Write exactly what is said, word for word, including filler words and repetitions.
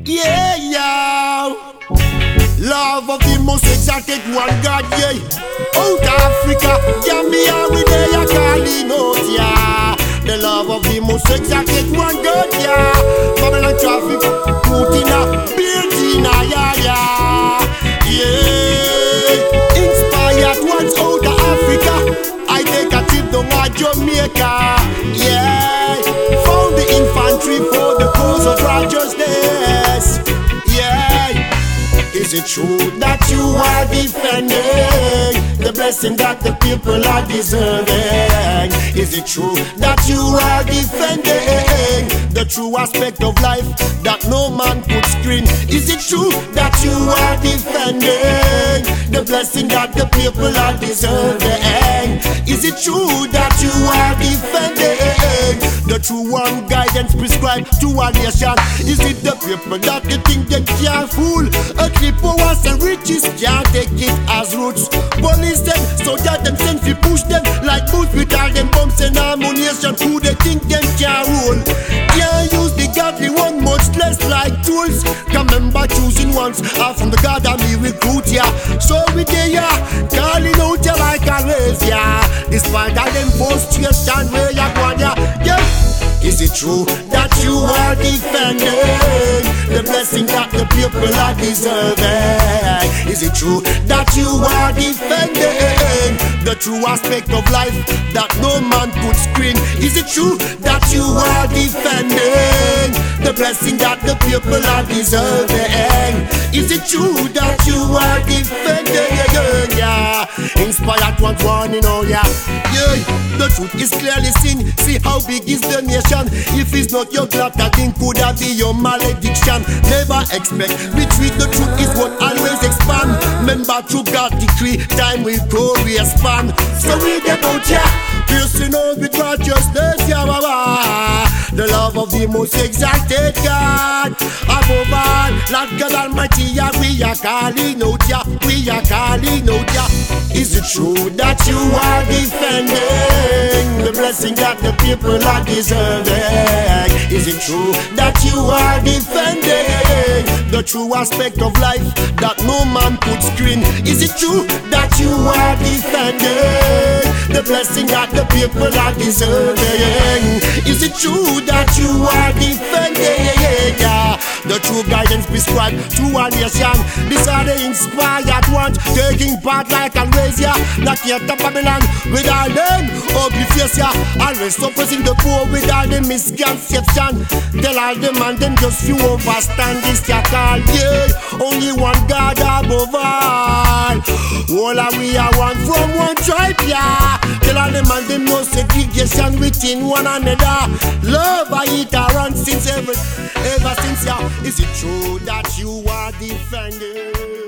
Yeah, yeah. Love of the most exalted one God, yeah. Out Africa, Gambia, we there, ya calling out, yeah. The love of the most exalted one God, yeah. Babylon traffic, Putina, Birtina, yeah, yeah. Yeah. Inspired ones out of Africa. I take a trip down to Jamaica, yeah. Found the infantry for the cause of righteousness, yeah. Is it true that you are defending the blessing that the people are deserving? Is it true that you are defending the true aspect of life that no man could screen? Is it true that you are defending the blessing that the people are deserving? Is it true that you are defending the true one guidance prescribed to a nation? Is it the people that you think they can't fool? Earthly powers and riches can't take it as roots. Police them, so that them send fi push them like boots with all them bombs and ammunition. Who they think them can rule? Can't use the godly one, much less like tools. Can remember choosing ones are from the God and we recruit ya. So we there ya, calling out ya like always ya. Despite all them frustration where ya going ya, yeah. Is it true that you are defending the blessing that the people are deserving? Is it true that you are defending the true aspect of life that no man could screen? Is it true that you are defending the blessing that the people are deserving? Is it true that you are defending, yeah? Inspired ones warning, oh yeah, yeah. The truth is clearly seen. See how big is the nation. If it's not your glad, I think could that be your malediction. Never expect retreat. The truth is what always expand. Remember through God decree, time will go span. So we get out ya, piercing out with righteousness, yeah, baba. The love of the most exalted God above all, Lord God Almighty, yeah, we are calling out ya, we are calling out ya. Is it true that you are defending the blessing that the people are deserving? Is it true that you are defending the true aspect of life that no man could screen? Is it true that you are defending the blessing that the people are deserving? Is it true that you are defending, yeah, the true guidance prescribed to a nation? These are the inspired ones taking part like always, yeah. Not yet the Babylon with all them ugly face, yeah. Always suppressing the poor with all the misconception. Tell all them and them just few overstand this yeah call, yeah. Only one God above all. All are we are one from one tribe, yeah. Tell all them and them no segregation within one another. Love I eat around since ever, ever since, yeah. Is it true that you are defending